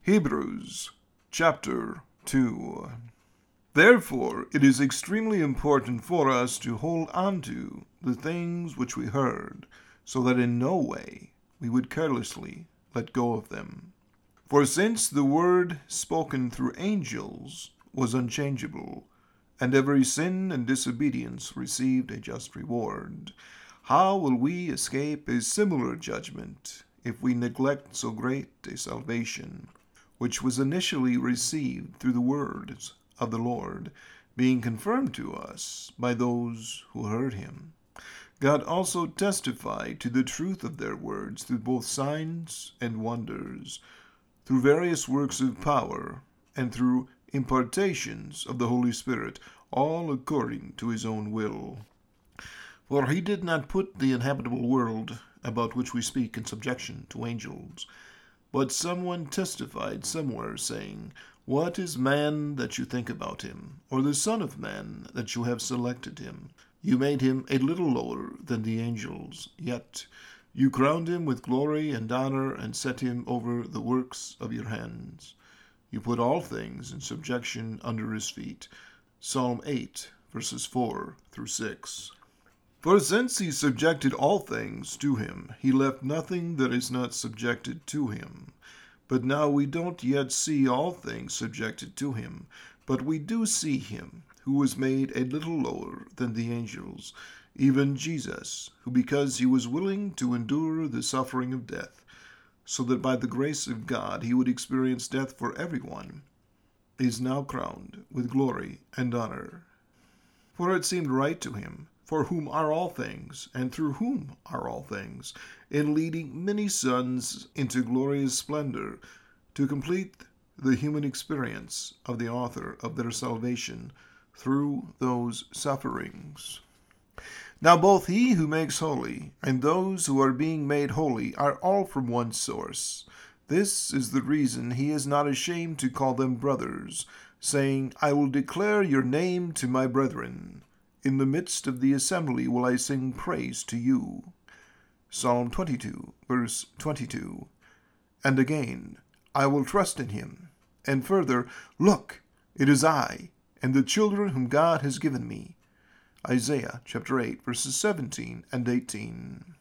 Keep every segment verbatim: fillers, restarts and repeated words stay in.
Hebrews chapter two. Therefore, it is extremely important for us to hold on to the things which we heard, so that in no way we would carelessly let go of them. For since the word spoken through angels was unchangeable, and every sin and disobedience received a just reward, how will we escape a similar judgment if we neglect so great a salvation, which was initially received through the words of the Lord, being confirmed to us by those who heard him? God also testified to the truth of their words through both signs and wonders, through various works of power, and through impartations of the Holy Spirit, all according to his own will. For he did not put the inhabitable world about which we speak in subjection to angels. But someone testified somewhere, saying, What is man that you think about him, or the Son of Man that you have selected him? You made him a little lower than the angels, yet you crowned him with glory and honor and set him over the works of your hands. You put all things in subjection under his feet. Psalm eight, verses four through six. For since he subjected all things to him, he left nothing that is not subjected to him. But now we don't yet see all things subjected to him, but we do see him, who was made a little lower than the angels, even Jesus, who because he was willing to endure the suffering of death, so that by the grace of God he would experience death for everyone, is now crowned with glory and honor. For it seemed right to him, for whom are all things, and through whom are all things, in leading many sons into glorious splendor, to complete the human experience of the author of their salvation through those sufferings. Now both he who makes holy and those who are being made holy are all from one source. This is the reason he is not ashamed to call them brothers, saying, I will declare your name to my brethren. In the midst of the assembly will I sing praise to you. Psalm twenty-two, verse twenty-two. And again, I will trust in him. And further, look, it is I, and the children whom God has given me. Isaiah chapter eight, verses seventeen and eighteen.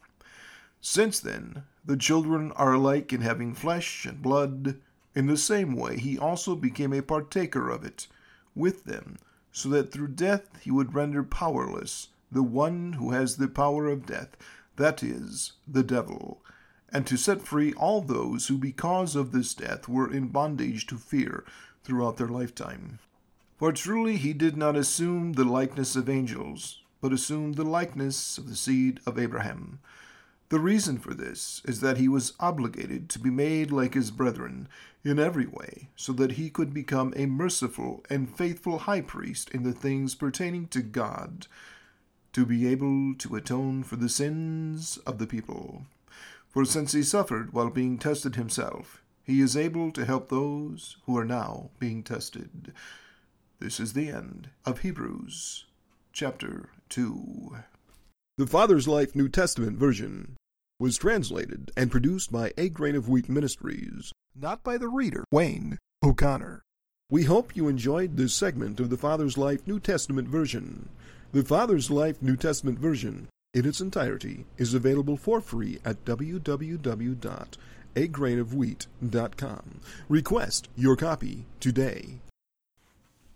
Since then, the children are alike in having flesh and blood, in the same way he also became a partaker of it with them, so that through death he would render powerless the one who has the power of death, that is, the devil, and to set free all those who because of this death were in bondage to fear throughout their lifetime. For truly he did not assume the likeness of angels, but assumed the likeness of the seed of Abraham. The reason for this is that he was obligated to be made like his brethren in every way, so that he could become a merciful and faithful high priest in the things pertaining to God, to be able to atone for the sins of the people. For since he suffered while being tested himself, he is able to help those who are now being tested. This is the end of Hebrews chapter two. The Father's Life New Testament version was translated and produced by A Grain of Wheat Ministries, not by the reader, Wayne O'Connor. We hope you enjoyed this segment of the Father's Life New Testament version. The Father's Life New Testament version, in its entirety, is available for free at w w w dot a grain of wheat dot com. Request your copy today.